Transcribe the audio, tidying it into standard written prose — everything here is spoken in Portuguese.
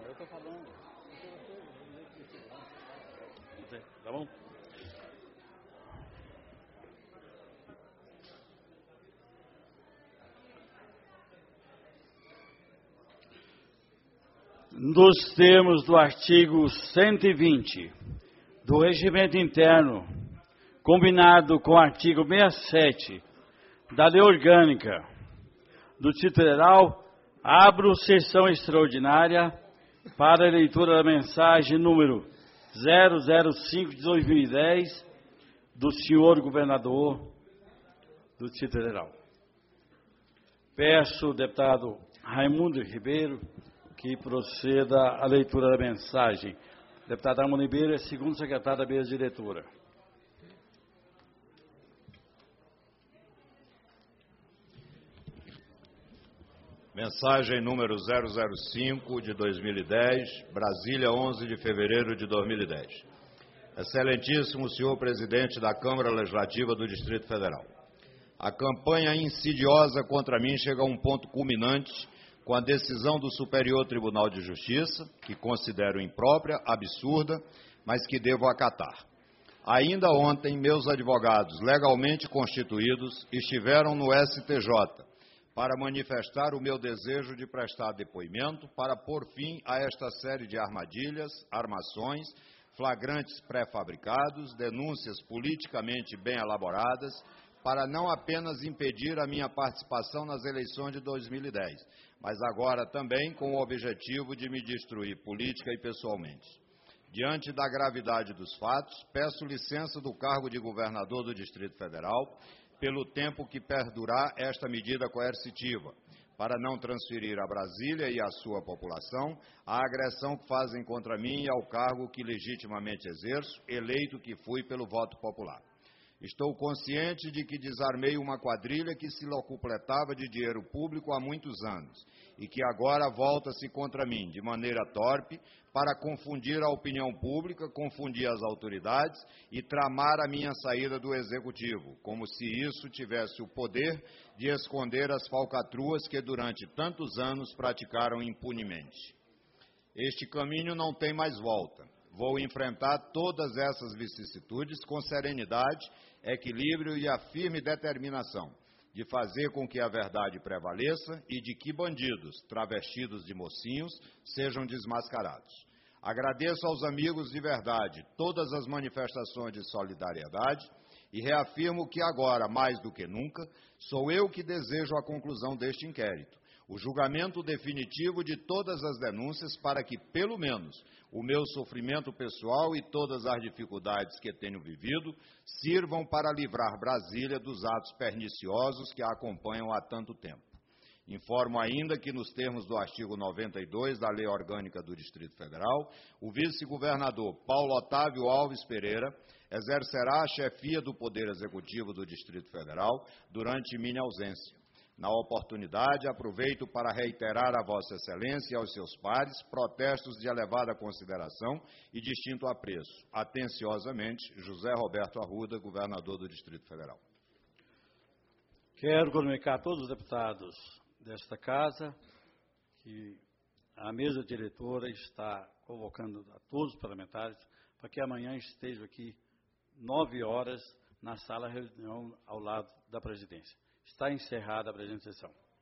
eu estou falando. Tá bom? Nos termos do artigo 120 do Regimento Interno, combinado com o artigo 67 da Lei Orgânica do Distrito Federal, abro sessão extraordinária para a leitura da mensagem número 005 de 2010 do senhor governador do Distrito Federal. Peço ao deputado Raimundo Ribeiro que proceda a leitura da mensagem. O deputado Raimundo Ribeiro é segundo secretário da mesa diretora. Mensagem número 005 de 2010, Brasília, 11 de fevereiro de 2010. Excelentíssimo senhor presidente da Câmara Legislativa do Distrito Federal. A campanha insidiosa contra mim chega a um ponto culminante com a decisão do Superior Tribunal de Justiça, que considero imprópria, absurda, mas que devo acatar. Ainda ontem, meus advogados legalmente constituídos estiveram no STJ para manifestar o meu desejo de prestar depoimento para pôr fim a esta série de armadilhas, armações, flagrantes pré-fabricados, denúncias politicamente bem elaboradas, para não apenas impedir a minha participação nas eleições de 2010, mas agora também com o objetivo de me destruir política e pessoalmente. Diante da gravidade dos fatos, peço licença do cargo de governador do Distrito Federal pelo tempo que perdurar esta medida coercitiva, para não transferir a Brasília e à sua população a agressão que fazem contra mim e ao cargo que legitimamente exerço, eleito que fui pelo voto popular. Estou consciente de que desarmei uma quadrilha que se locupletava de dinheiro público há muitos anos e que agora volta-se contra mim de maneira torpe para confundir a opinião pública, confundir as autoridades e tramar a minha saída do Executivo, como se isso tivesse o poder de esconder as falcatruas que durante tantos anos praticaram impunemente. Este caminho não tem mais volta. Vou enfrentar todas essas vicissitudes com serenidade, equilíbrio e a firme determinação de fazer com que a verdade prevaleça e de que bandidos, travestidos de mocinhos, sejam desmascarados. Agradeço aos amigos de verdade todas as manifestações de solidariedade e reafirmo que agora, mais do que nunca, sou eu que desejo a conclusão deste inquérito, o julgamento definitivo de todas as denúncias para que, pelo menos, o meu sofrimento pessoal e todas as dificuldades que tenho vivido sirvam para livrar Brasília dos atos perniciosos que a acompanham há tanto tempo. Informo ainda que, nos termos do artigo 92 da Lei Orgânica do Distrito Federal, o vice-governador Paulo Otávio Alves Pereira exercerá a chefia do Poder Executivo do Distrito Federal durante minha ausência. Na oportunidade, aproveito para reiterar a Vossa Excelência e aos seus pares protestos de elevada consideração e distinto apreço. Atenciosamente, José Roberto Arruda, governador do Distrito Federal. Quero comunicar a todos os deputados desta Casa que a mesa diretora está convocando a todos os parlamentares para que amanhã estejam aqui 9 horas na sala de reunião ao lado da presidência. Está encerrada a presente sessão.